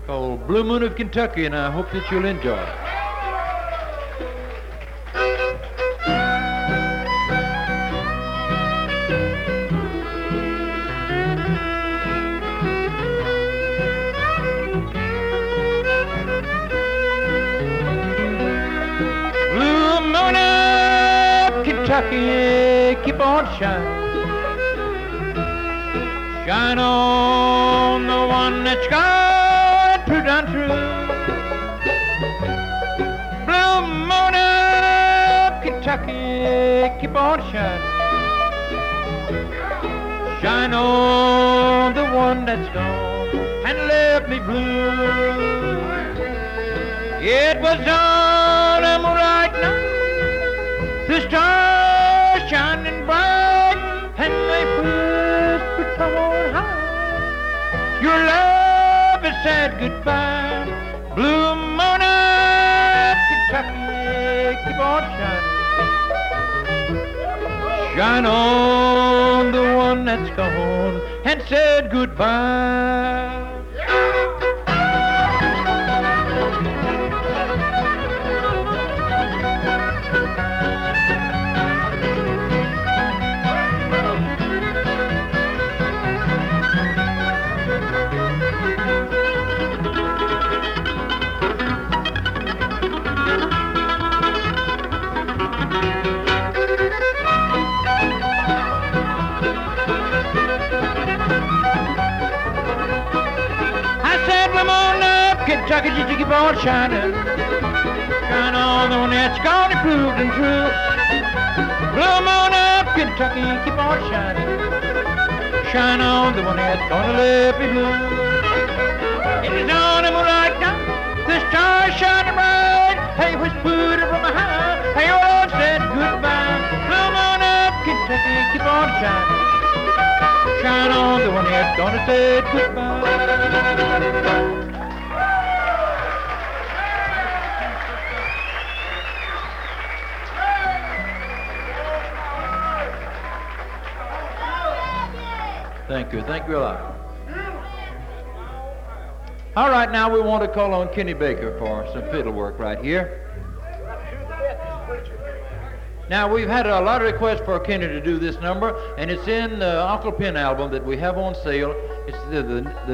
called Blue Moon of Kentucky, and I hope that you'll enjoy it. Blue Moon of Kentucky, keep on shining. Shine on the one that's gone true down true. Blue Moon of Kentucky, keep on shining. Shine on the one that's gone and left me blue. It was on a moonlight night, the stars shining bright, and they whispered from on high, your love has said goodbye. Blue Moon of Kentucky, keep on shining. Shine on the one that's gone and said goodbye. Kentucky, just to keep on shining. Shine on the one that's gone and proved and true. Blue Moon of Kentucky, keep on shining. Shine on the one that's gonna let me blue. It is on a moonlight night, the stars shining bright. Hey, whispered from a high, hey, your Lord said goodbye. Blue Moon of Kentucky, keep on shining. Shine on the one that's gonna say goodbye. Thank you a lot. All right, now we want to call on Kenny Baker for some fiddle work right here. Now, we've had a lot of requests for Kenny to do this number, and it's in the Uncle Pin album that we have on sale. It's the